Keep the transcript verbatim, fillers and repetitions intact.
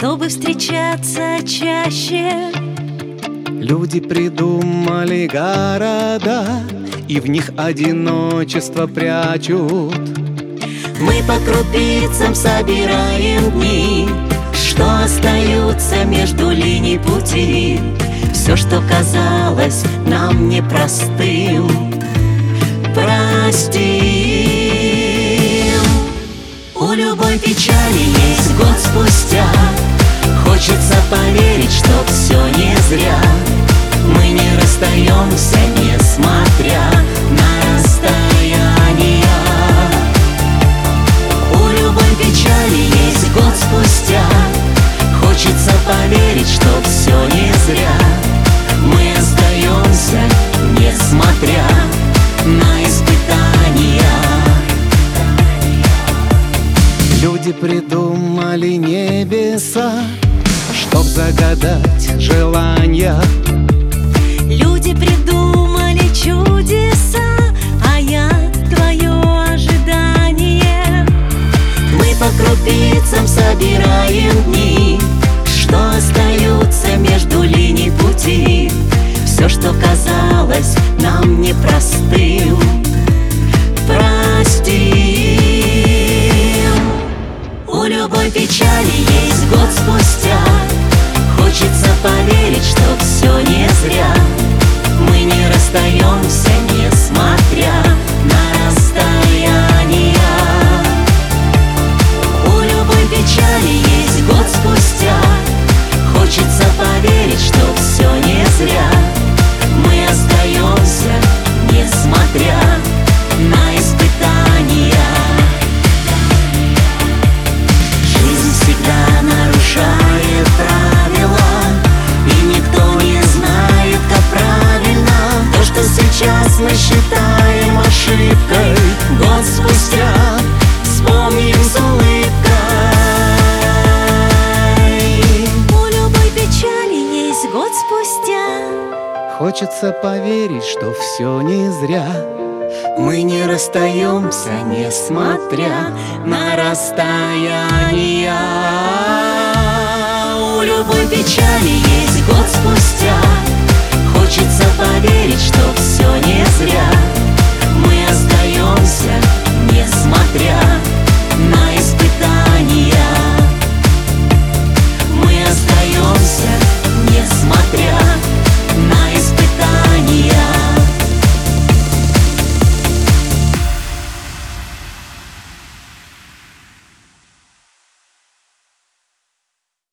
чтобы встречаться чаще. Люди придумали города, и в них одиночество прячут. Мы по крупицам собираем дни, что остаются между линий пути. Все, что казалось нам непростым, простим. У любой печали есть год спустя. Хочется поверить, что все не зря. Мы не расстаемся, несмотря на расстояние. У любой печали есть год спустя. Хочется поверить, что все не зря. Мы остаемся, несмотря на испытания. Люди придумали небеса, чтоб загадать желания. Люди придумали чудеса, а я твое ожидание. Мы по крупицам собираем дни, что остаются между линий пути. Все, что казалось нам непростым, простим. У любой печали есть год спустя. Хочется поверить, что все не зря. Мы не расстаемся, несмотря на расстояние. У любой печали есть год спустя. Хочется поверить, что все не зря. Мы остаемся, несмотря на испытания. Жизнь всегда нарушает правила, и никто не знает, как правильно. То, что сейчас мы считаем ошибкой, год спустя вспомним с улыбкой. У любой печали есть год спустя. Хочется поверить, что все не зря. Мы не расстаемся, несмотря на расстояние. У любой печали есть год спустя. Хочется поверить, что все не зря. Мы остаемся, несмотря